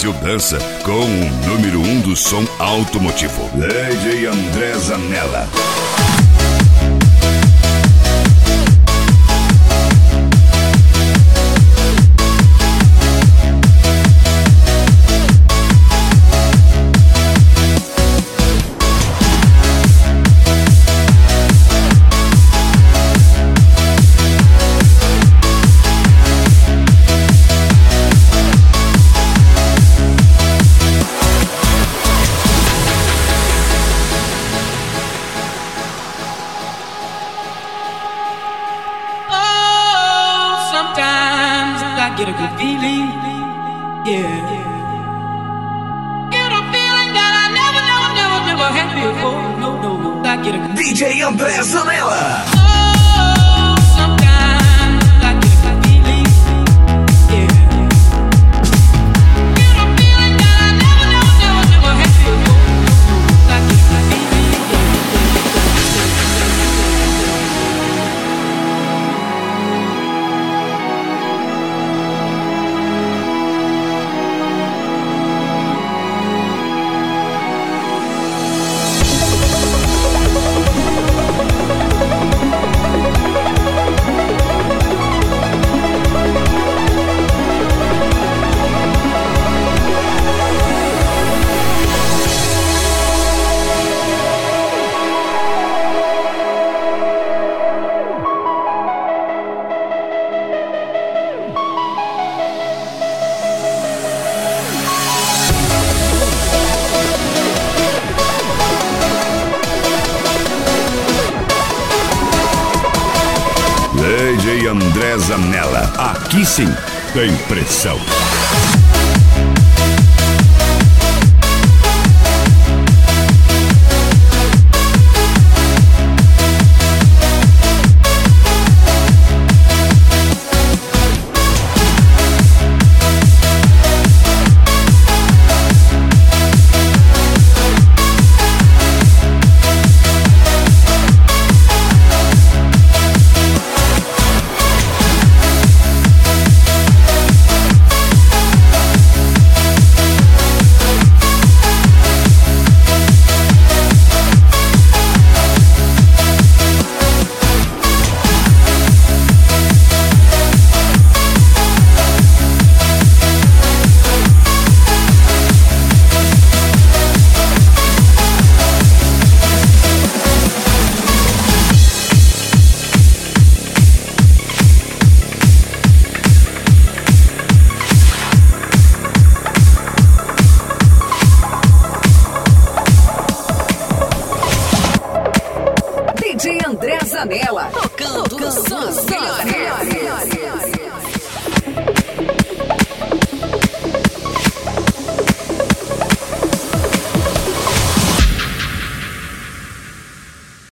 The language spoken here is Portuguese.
Brasil dança com o número 1 do som automotivo, DJ André Zanella. Get a good feeling, yeah. Get a feeling that I never had before. No, I get a good DJ André Zanella. Oh, sometimes I get a good feeling, yeah. Get a feeling that I never had before. I get a good feeling, DJ André Zanella. Aqui sim tem pressão. DJ André Zanella, tocando só os melhores.